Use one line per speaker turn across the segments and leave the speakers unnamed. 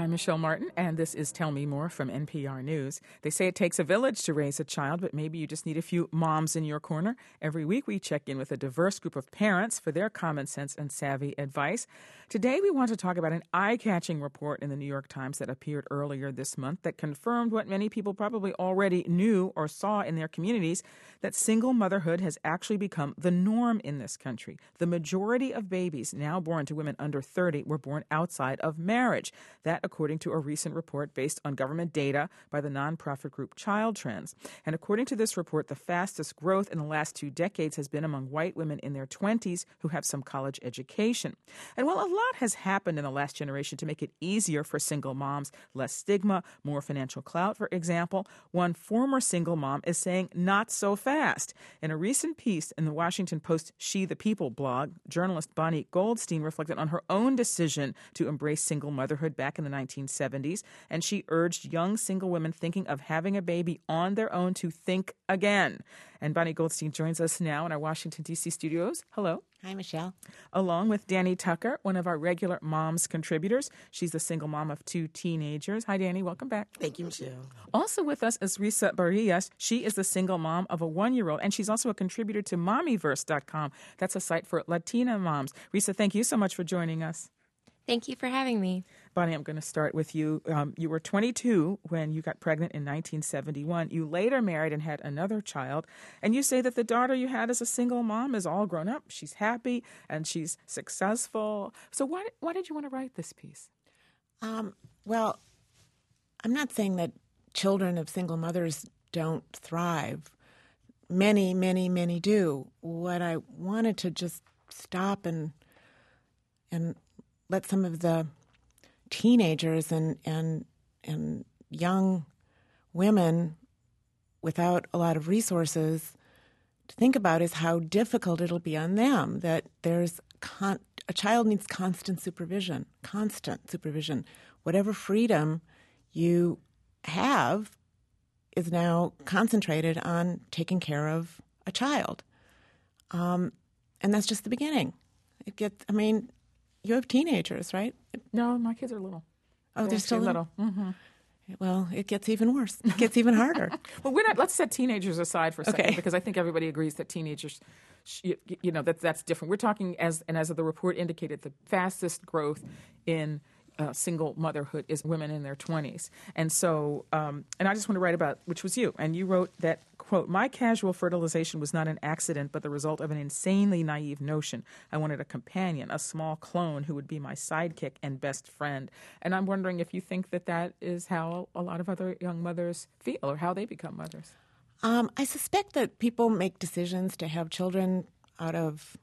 I'm Michelle Martin, and this is Tell Me More from NPR News. They say it takes a village to raise a child, but maybe you just need a few moms in your corner. Every week we check in with a diverse group of parents for their common sense and savvy advice. Today we want to talk about an eye-catching report in the New York Times that appeared earlier this month that confirmed what many people probably already knew or saw in their communities, that single motherhood has actually become the norm in this country. The majority of babies now born to women under 30 were born outside of marriage. That according to a recent report based on government data by the nonprofit group Child Trends. And according to this report, the fastest growth in the last 2 decades has been among white women in their 20s who have some college education. And while a lot has happened in the last generation to make it easier for single moms, less stigma, more financial clout, for example, one former single mom is saying not so fast. In a recent piece in the Washington Post She the People blog, journalist Bonnie Goldstein reflected on her own decision to embrace single motherhood back in the 1970s, and she urged young single women thinking of having a baby on their own to think again. And Bonnie Goldstein joins us now in our Washington, D.C. studios. Hello.
Hi, Michelle.
Along with Danny Tucker, one of our regular Moms contributors. She's a single mom of 2 teenagers. Hi, Danny. Welcome back.
Thank you, Michelle.
Also with us is Risa Barillas. She is the single mom of a 1-year-old, and she's also a contributor to Mommyverse.com. That's a site for Latina moms. Risa, thank you so much for joining us.
Thank you for having me.
Bonnie, I'm going to start with you. You were 22 when you got pregnant in 1971. You later married and had another child. And you say that the daughter you had as a single mom is all grown up. She's happy and she's successful. So why did you want to write this piece?
Well, I'm not saying that children of single mothers don't thrive. Many, many, many do. What I wanted to just stop and let some of the teenagers and young women without a lot of resources to think about is how difficult it'll be on them, that there's a child needs constant supervision. Whatever freedom you have is now concentrated on taking care of a child. And that's just the beginning. You have teenagers, right?
No, my kids are little.
Oh, they're still
little.
Mm-hmm. Well, it gets even worse. It gets even harder.
Well, let's set teenagers aside for a second, because I think everybody agrees that teenagers, that's different. We're talking, as of the report indicated, the fastest growth in single motherhood is women in their 20s. And so, and I just want to write about, which was you, and you wrote that, quote, "My casual fertilization was not an accident, but the result of an insanely naive notion. I wanted a companion, a small clone who would be my sidekick and best friend." And I'm wondering if you think that is how a lot of other young mothers feel, or how they become mothers.
I suspect that people make decisions to have children out of,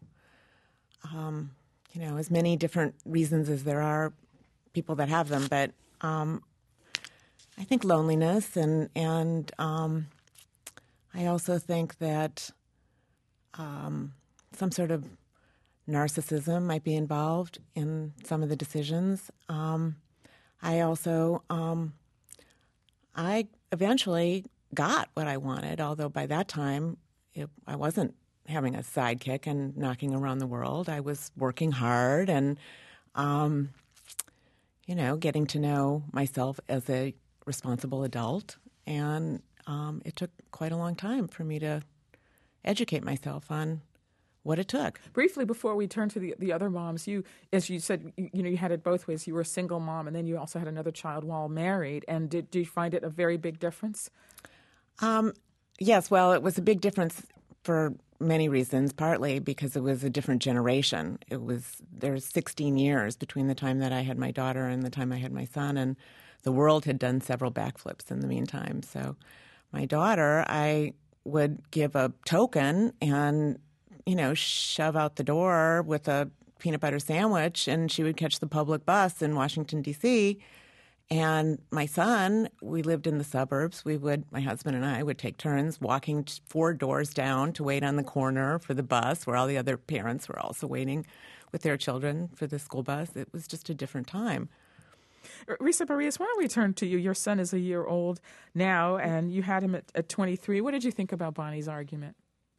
as many different reasons as there are people that have them, but I think loneliness and I also think that some sort of narcissism might be involved in some of the decisions. I eventually got what I wanted, although by that time I wasn't having a sidekick and knocking around the world. I was working hard and getting to know myself as a responsible adult. And it took quite a long time for me to educate myself on what it took.
Briefly, before we turn to the other moms, you, as you said, you had it both ways. You were a single mom, and then you also had another child while married. And did you find it a very big difference?
Yes, well, it was a big difference for many reasons, partly because it was a different generation. There's 16 years between the time that I had my daughter and the time I had my son, and the world had done several backflips in the meantime. So my daughter, I would give a token and, shove out the door with a peanut butter sandwich, and she would catch the public bus in Washington, D.C., and my son, we lived in the suburbs. My husband and I would take turns walking 4 doors down to wait on the corner for the bus, where all the other parents were also waiting with their children for the school bus. It was just a different time.
Risa Barillas, why don't we turn to you? Your son is a year old now, and you had him at 23. What did you think about Bonnie's argument?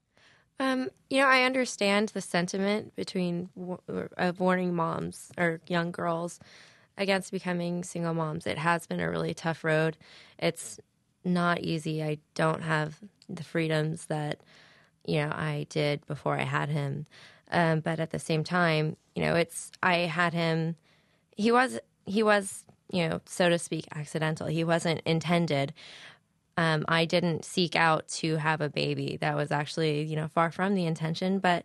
I understand the sentiment of warning moms or young girls against becoming single moms. It has been a really tough road. It's not easy. I don't have the freedoms that, I did before I had him. But at the same time, I had him, he was, so to speak, accidental. He wasn't intended. I didn't seek out to have a baby. That was actually, far from the intention. But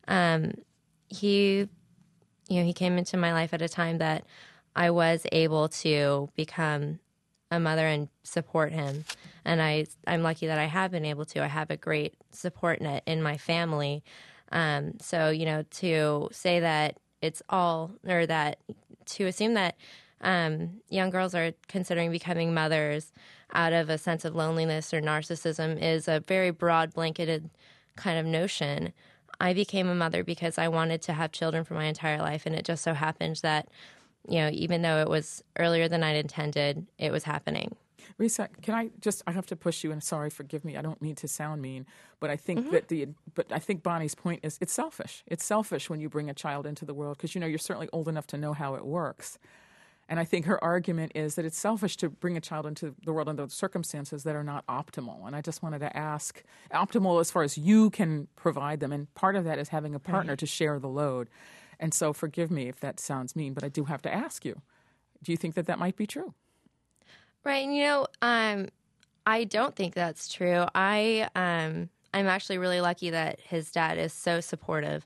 he came into my life at a time that I was able to become a mother and support him. And I'm lucky that I have been able to. I have a great support net in my family. So, to say that it's all, or that to assume that young girls are considering becoming mothers out of a sense of loneliness or narcissism is a very broad, blanketed kind of notion. I became a mother because I wanted to have children for my entire life, and it just so happened that, even though it was earlier than I'd intended, it was happening.
Risa, I have to push you, and sorry, forgive me, I don't mean to sound mean, but I think but I think Bonnie's point is it's selfish. It's selfish when you bring a child into the world because, you're certainly old enough to know how it works. And I think her argument is that it's selfish to bring a child into the world under circumstances that are not optimal. And I just wanted to ask, optimal as far as you can provide them, and part of that is having a partner to share the load. And so forgive me if that sounds mean, but I do have to ask you, do you think that might be true?
Right. I don't think that's true. I'm actually really lucky that his dad is so supportive.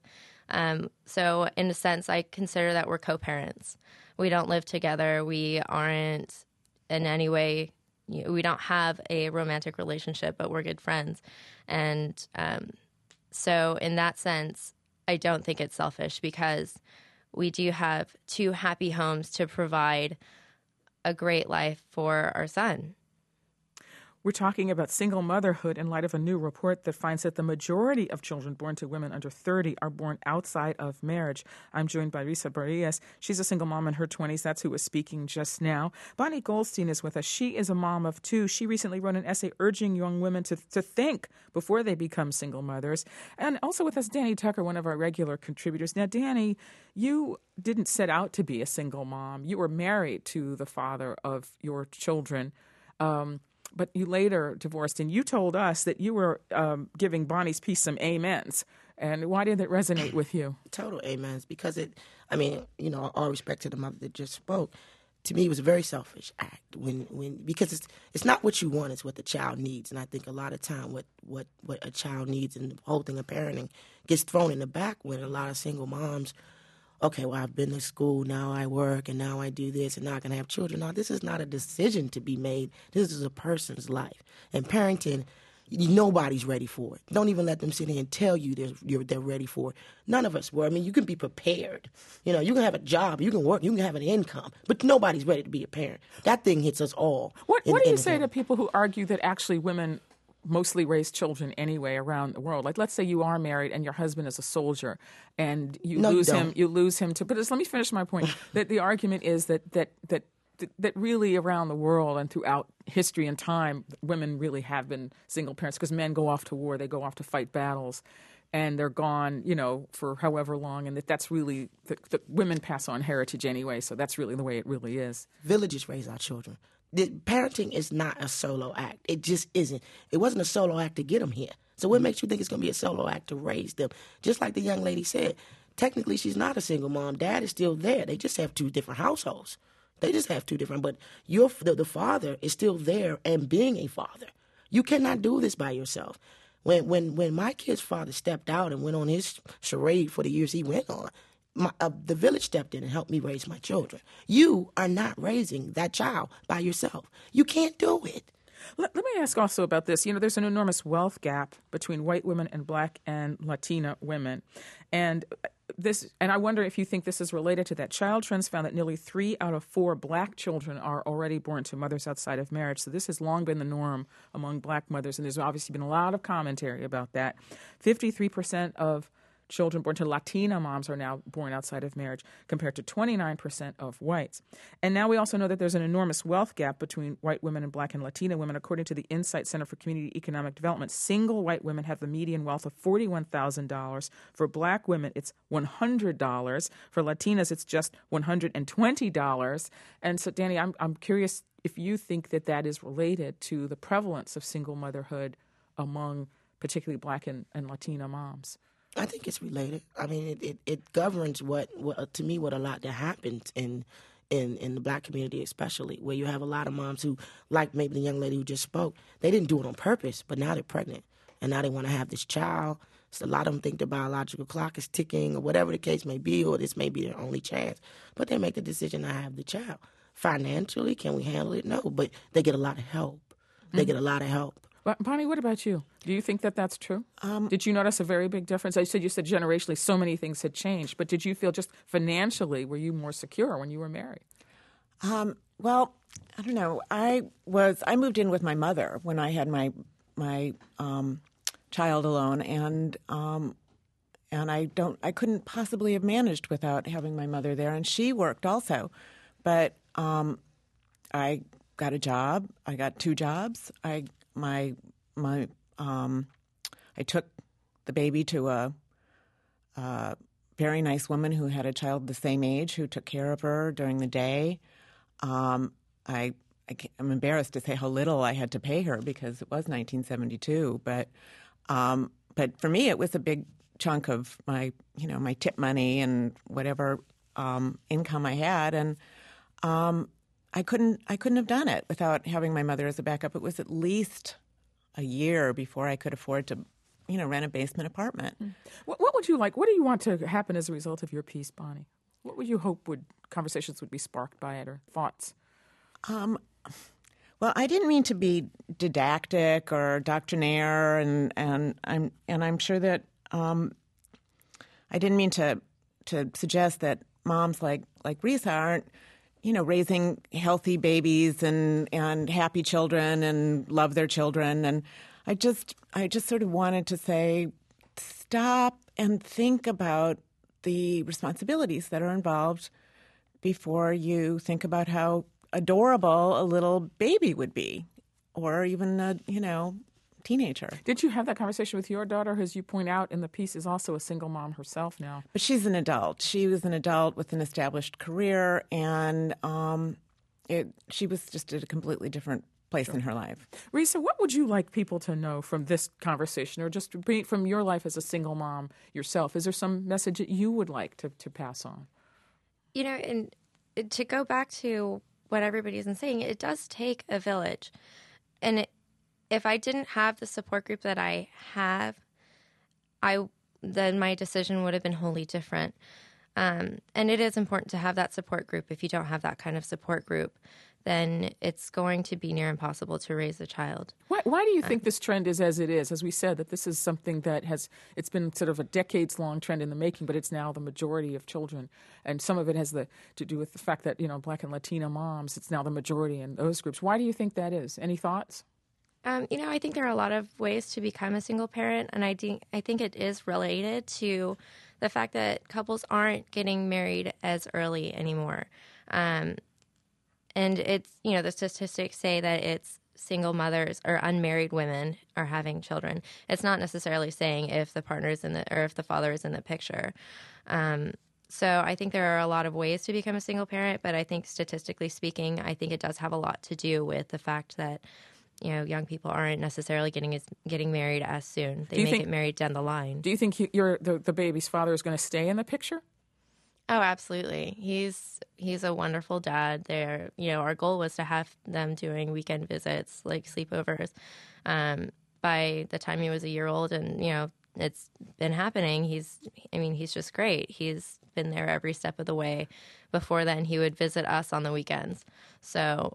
So in a sense, I consider that we're co-parents. We don't live together. We aren't in any way, we don't have a romantic relationship, but we're good friends. And so in that sense, I don't think it's selfish because we do have two happy homes to provide a great life for our son.
We're talking about single motherhood in light of a new report that finds that the majority of children born to women under 30 are born outside of marriage. I'm joined by Risa Barillas. She's a single mom in her 20s. That's who was speaking just now. Bonnie Goldstein is with us. She is a mom of two. She recently wrote an essay urging young women to think before they become single mothers. And also with us, Danny Tucker, one of our regular contributors. Now, Danny, you didn't set out to be a single mom. You were married to the father of your children. But you later divorced, and you told us that you were giving Bonnie's piece some amens. And why did it resonate with you?
Total amens, because all respect to the mother that just spoke, to me it was a very selfish act because it's not what you want, it's what the child needs. And I think a lot of time what a child needs and the whole thing of parenting gets thrown in the back when a lot of single moms, okay, well, I've been to school, now I work, and now I do this, and now I can have children. Now, this is not a decision to be made. This is a person's life. And parenting, nobody's ready for it. Don't even let them sit here and tell you they're ready for it. None of us were. I mean, you can be prepared. You can have a job, you can work, you can have an income, but nobody's ready to be a parent. That thing hits us all.
What do you say to people who argue that actually women mostly raise children anyway around the world? Like, let's say you are married and your husband is a soldier, and you lose him to. But let me finish my point. That the argument is that really around the world and throughout history and time, women really have been single parents because men go off to war, they go off to fight battles, and they're gone, for however long, and that's really the women pass on heritage anyway. So that's really the way it really is.
Villages raise our children. Parenting is not a solo act. It just isn't. It wasn't a solo act to get them here. So what makes you think it's going to be a solo act to raise them? Just like the young lady said, technically she's not a single mom. Dad is still there. They just have two different households. They just have two different. But the father is still there and being a father. You cannot do this by yourself. When my kid's father stepped out and went on his charade for the years he went on, the village stepped in and helped me raise my children. You are not raising that child by yourself. You can't do it.
Let me ask also about this. There's an enormous wealth gap between white women and Black and Latina women. And I wonder if you think this is related to that. Child Trends found that nearly 3 out of 4 Black children are already born to mothers outside of marriage. So this has long been the norm among Black mothers, and there's obviously been a lot of commentary about that. 53% of children born to Latina moms are now born outside of marriage, compared to 29% of whites. And now we also know that there's an enormous wealth gap between white women and Black and Latina women. According to the Insight Center for Community Economic Development, single white women have the median wealth of $41,000. For Black women, it's $100. For Latinas, it's just $120. And so, Danny, I'm curious if you think that is related to the prevalence of single motherhood among particularly Black and Latina moms.
I think it's related. I mean, it governs what to me what a lot that happens in the Black community, especially, where you have a lot of moms who, like maybe the young lady who just spoke, they didn't do it on purpose, but now they're pregnant and now they want to have this child. So a lot of them think the biological clock is ticking or whatever the case may be, or this may be their only chance, but they make the decision to have the child. Financially, can we handle it? No, but they get a lot of help. They get a lot of help.
Bonnie, what about you? Do you think that's true? Did you notice a very big difference? You said generationally so many things had changed, but did you feel just financially, were you more secure when you were married?
Well, I don't know. I moved in with my mother when I had my child alone, and I couldn't possibly have managed without having my mother there, and she worked also, but I got a job. I got 2 jobs. I took the baby to a very nice woman who had a child the same age who took care of her during the day. I'm embarrassed to say how little I had to pay her because it was 1972, but for me it was a big chunk of my tip money and whatever income I had, and I couldn't have done it without having my mother as a backup. It was at least a year before I could afford to, rent a basement apartment.
What would you like? What do you want to happen as a result of your piece, Bonnie? What would you hope conversations would be sparked by it, or thoughts?
Well, I didn't mean to be didactic or doctrinaire, and I'm sure that I didn't mean to suggest that moms like Risa aren't, raising healthy babies and happy children and love their children. And I just sort of wanted to say, stop and think about the responsibilities that are involved before you think about how adorable a little baby would be, or even a, teenager.
Did you have that conversation with your daughter, who, as you point out in the piece, is also a single mom herself now?
But she's an adult. She was an adult with an established career, and she was just at a completely different place in her life.
Risa, what would you like people to know from this conversation, or just from your life as a single mom yourself? Is there some message that you would like to pass on?
And to go back to what everybody's been saying, it does take a village. And if I didn't have the support group that I have, then my decision would have been wholly different. And it is important to have that support group. If you don't have that kind of support group, then it's going to be near impossible to raise a child.
Why do you think this trend is as it is? As we said, that this is something that it's been sort of a decades-long trend in the making, but it's now the majority of children. And some of it has to do with the fact that, Black and Latina moms, it's now the majority in those groups. Why do you think that is? Any thoughts?
I think there are a lot of ways to become a single parent, and I think it is related to the fact that couples aren't getting married as early anymore. And it's, the statistics say that it's single mothers or unmarried women are having children. It's not necessarily saying if the partner is or if the father is in the picture. So I think there are a lot of ways to become a single parent, but I think statistically speaking, I think it does have a lot to do with the fact that young people aren't necessarily getting married as soon. They may get married down the line.
Do you think the baby's father is going to stay in the picture?
Oh, absolutely. He's a wonderful dad. Our goal was to have them doing weekend visits, like sleepovers, by the time he was a year old, and it's been happening. He's just great. He's been there every step of the way. Before then, he would visit us on the weekends. So,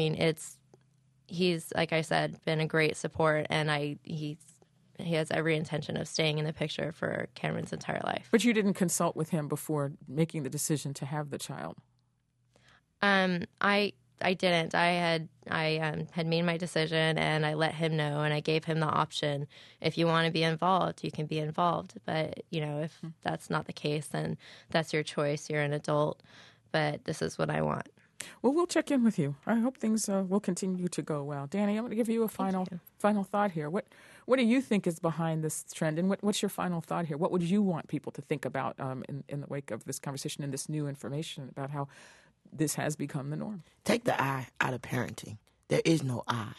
he's, like I said, been a great support, and he has every intention of staying in the picture for Cameron's entire life.
But you didn't consult with him before making the decision to have the child?
I I didn't. I had made my decision, and I let him know, and I gave him the option. If you want to be involved, you can be involved. But, if that's not the case, then that's your choice. You're an adult, but this is what I want.
Well, we'll check in with you. I hope things will continue to go well. Danny, I'm going to give you a final thought here. What do you think is behind this trend, and what's your final thought here? What would you want people to think about in the wake of this conversation and this new information about how this has become the norm?
Take the I out of parenting. There is no I.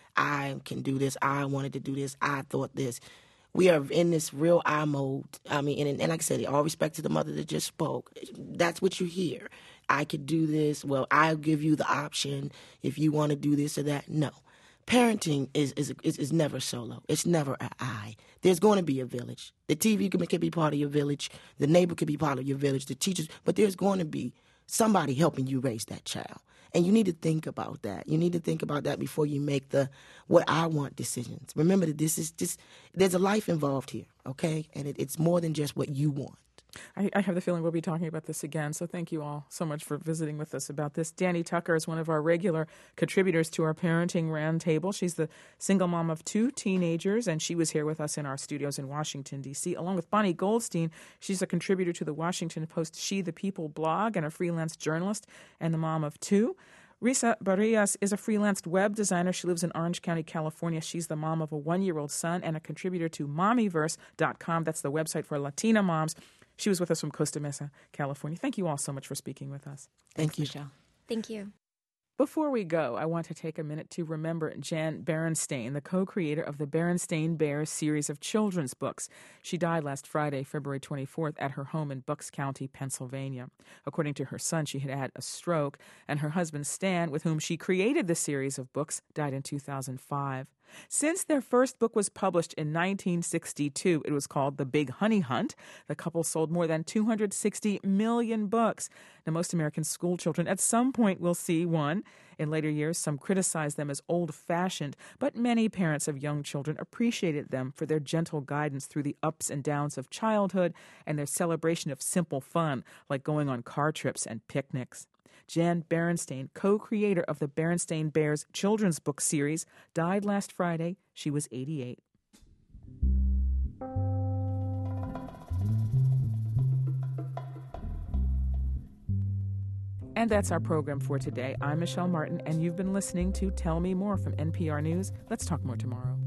I can do this. I wanted to do this. I thought this. We are in this real I mode. I mean, and like I said, all respect to the mother that just spoke. That's what you hear. I could do this. Well, I'll give you the option if you want to do this or that. No. Parenting is never solo. It's never an I. There's going to be a village. The TV can be part of your village. The neighbor could be part of your village. The teachers. But there's going to be somebody helping you raise that child. And you need to think about that. You need to think about that before you make the what I want decisions. Remember that there's a life involved here, okay? And it's more than just what you want.
I have the feeling we'll be talking about this again, so thank you all so much for visiting with us about this. Danny Tucker is one of our regular contributors to our Parenting Roundtable. She's the single mom of 2 teenagers, and she was here with us in our studios in Washington, D.C., along with Bonnie Goldstein. She's a contributor to the Washington Post She the People blog and a freelance journalist and the mom of 2. Risa Barrias is a freelance web designer. She lives in Orange County, California. She's the mom of a 1-year-old son and a contributor to Mommyverse.com. That's the website for Latina moms. She was with us from Costa Mesa, California. Thank you all so much for speaking with us.
Thank you,
Michelle.
Thank you.
Before we go, I want to take a minute to remember Jan Berenstain, the co-creator of the Berenstain Bears series of children's books. She died last Friday, February 24th, at her home in Bucks County, Pennsylvania. According to her son, she had had a stroke, and her husband, Stan, with whom she created the series of books, died in 2005. Since their first book was published in 1962, it was called The Big Honey Hunt. The couple sold more than 260 million books. Now, most American school children at some point will see one. In later years, some criticized them as old-fashioned, but many parents of young children appreciated them for their gentle guidance through the ups and downs of childhood and their celebration of simple fun, like going on car trips and picnics. Jan Berenstain, co-creator of the Berenstain Bears children's book series, died last Friday. She was 88. And that's our program for today. I'm Michelle Martin, and you've been listening to Tell Me More from NPR News. Let's talk more tomorrow.